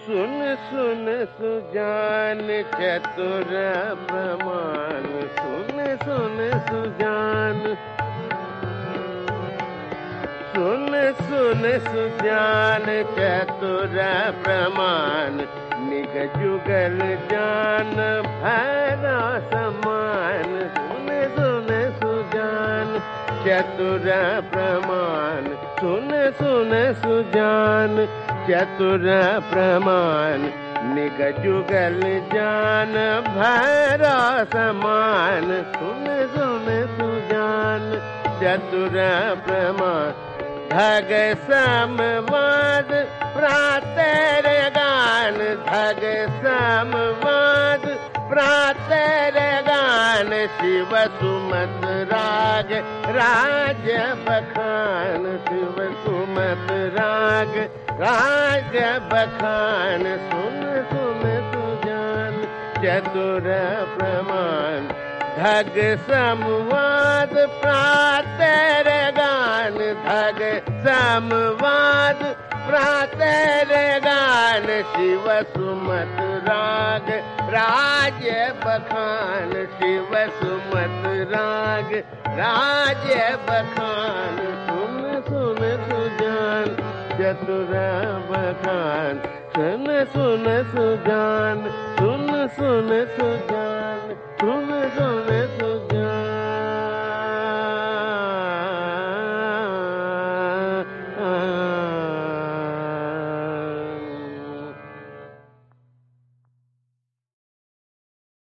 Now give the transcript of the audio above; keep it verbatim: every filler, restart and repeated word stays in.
सुन सुन सुजान चतुर प्रमाण, सुन सुन सुजान, सुन सुन सुजान चतुर प्रमाण, निग जुगल जान भैरा समान। सुन सुन सुजान चतुर प्रमाण, सुन सुन सुजान चतुर प्रमाण, निग जुगल जान भैरा समान। सुन सुन सुजान चतुर प्रमाण, धग समवाद प्रातः गान, धग समवाद प्रातः गान, शिव सुमत राग राज बखान, शिव सुमत राग राज बखान। सुन सुन सुजान चतुर प्रमाण, धग समवाद प्रातः गान, धग समवाद प्रातः गान, शिव सुमत राग राज बखान, शिव सुमत राग राज बखान। सुन सुन सुजान चतुर बखान, सुन सुन सुजान, सुन सुन सुजान, सुन सुन